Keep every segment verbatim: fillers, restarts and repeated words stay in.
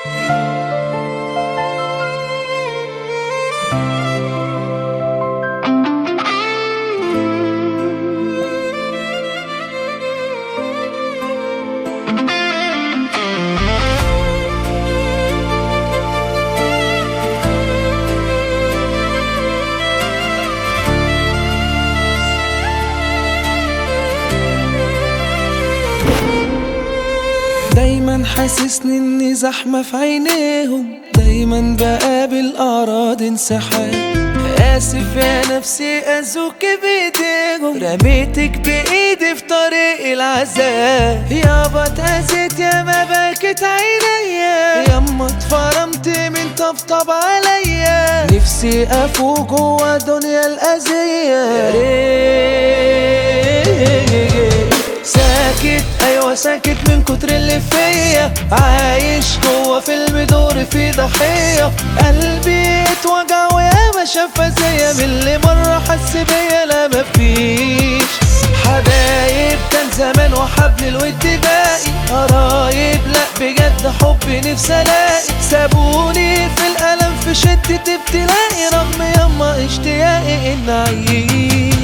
دايما حاسسني اني زحمة في عينيهم، دايما بقابل اعراض انسحاب. اسف يا نفسي اذوك بايديهم، رميتك بايدي في طريق العذاب. يابا اتأذيت ياما بكت عينيا، ياما اتفرمت من طبطب عليا. نفسي افوق جوا دنيا الاذية. يا ريت ساكت، ايوه ساكت من كتر اللي فيا. عايش جوا فيلم دوري في ضحية. قلبي اتوجع وياما شاف زيا، من اللي مرة حس بيا لا مفيش حبايب. كان زمان وحبل الود باقي، قرايب لا بجد حبي نفسي الاقي. سابوني في الألم في شدة ابتلائي، رغم ياما اشتياقي ان اعيش.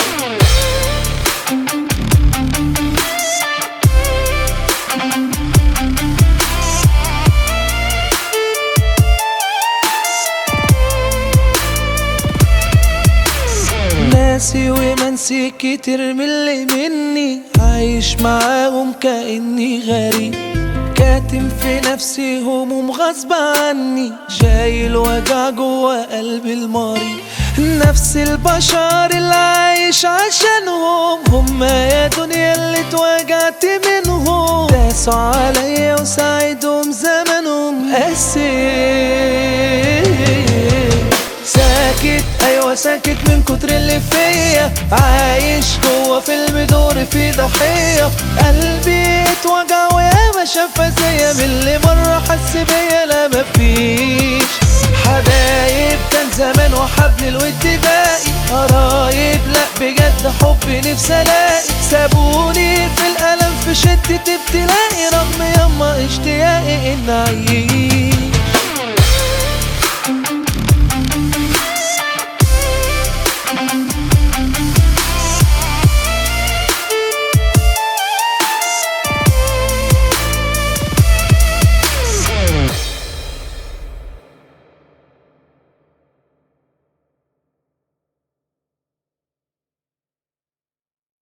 ناسي ومنسي كتير من اللي مني، عايش معاهم كأني غريب. كاتم في نفسي هموم غصب عني، شايل وجع جوا قلبي المريض. نفس البشر اللي عايش عشانهم، هما يا دنيا اللي اتوجعت منهم. داسوا عليا وساعدهم زمنهم قاسي. ساكت، ايوه ساكت من كتر اللي فيا. عايش جوا فيلم دوري في ضحية. قلبي اتوجع وياما شاف زيا، من اللي مرة حس بيا لا مفيش حبايب. كان زمان وحبل الود باقي، قرايب لا بجد حبي نفسي الاقي. سابوني في الألم في شدة ابتلائي، رغم ياما اشتياقي ان اعيش.